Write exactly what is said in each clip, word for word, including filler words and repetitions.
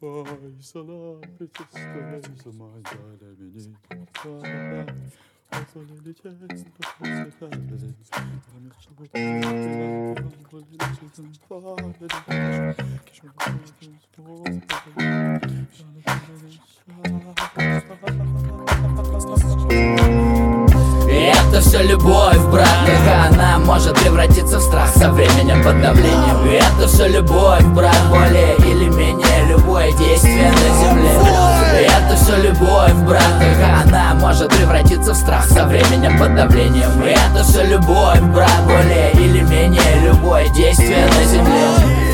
Это все любовь, брат, как она может превратиться в страх со временем под давлением. И это все любовь, брат, более или менее любое действие на земле. И это все любовь, брат, как она может превратиться в страх со временем под давлением. И это все любовь, брат, более или менее любое действие на земле.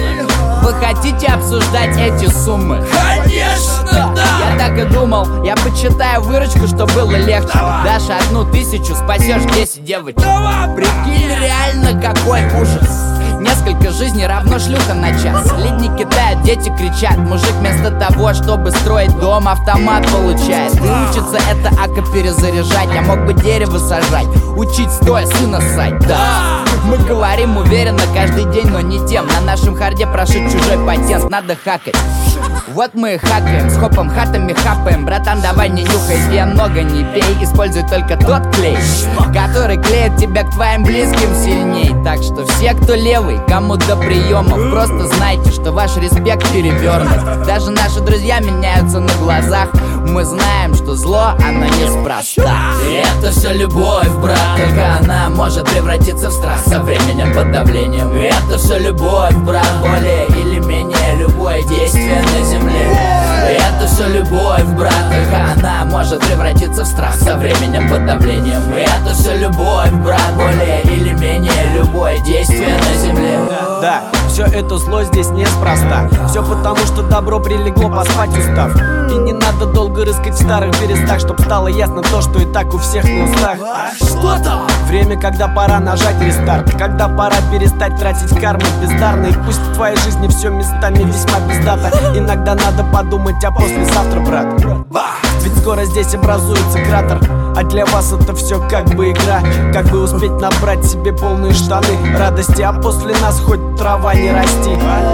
Вы хотите обсуждать эти суммы? Конечно, да! Я так и думал, я почитаю выручку, что было легче. Дашь одну тысячу, спасешь десять девочек. Прикинь, реально какой ужас. Несколько жизней равно шлюха на час. Ледники тают, дети кричат. Мужик вместо того, чтобы строить дом, автомат получает. И учится это ака перезаряжать. Я мог бы дерево сажать, учить стоя сына ссать. Да, мы говорим уверенно каждый день, но не тем. На нашем харде прошит чужой патент, надо хакать. Вот мы и хакаем, с хопом хатами хапаем. Братан, давай не нюхай, пей много не пей. Используй только тот клей, который клеит тебя к твоим близким сильней. Так что все, кто левый, кому до приемов, просто знайте, что ваш респект перевернут. Даже наши друзья меняются на глазах. Мы знаем, что зло, оно неспроста. И это все любовь, брат, только она может превратиться в страх со временем под давлением. И это все любовь, брат, более или менее любое действие на земле. И это все любовь, брат, только она может превратиться в страх со временем под давлением. И это все любовь, брат, более или менее любое действие на земле. Да, все это зло здесь неспроста. Все потому, что добро прилегло поспать устав. И не надо долго рыскать в старых берестах, чтоб стало ясно то, что и так у всех на устах. Что там? Время, когда пора нажать рестарт, когда пора перестать тратить кармы бездарно. И пусть в твоей жизни все местами весьма пиздато, иногда надо подумать о послезавтра, брат. Ведь скоро здесь образуется кратер, а для вас это все как бы игра. Как бы успеть набрать себе полные штаны радости, а после нас хоть трава не расти.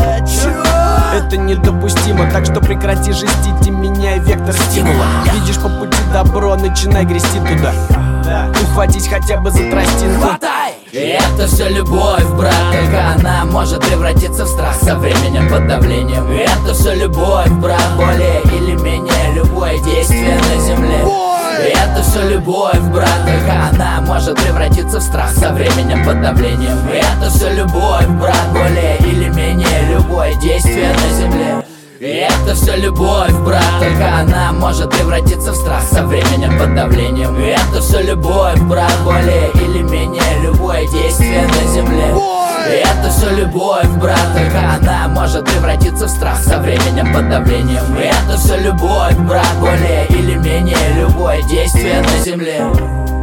Это недопустимо, так что прекрати жестить и меняй вектор стимула. Видишь по пути добро, начинай грести туда. Ухватись хотя бы за тростинку. И это все любовь, брат, только она может превратиться в страх со временем под давлением. И это все любовь, брат, более или менее любое действие на земле. И это все любовь, брат, только она может превратиться в страх со временем под давлением. И это все любовь, брат, более или менее любое действие на земле. И это все любовь, брат, только она может превратиться в страх со временем под давлением. И это все любовь, брат, более или менее любое действие на земле. И это все любовь, брат, только она может превратиться в страх со временем под давлением. И это все любовь, брат, более или менее любое действие на земле.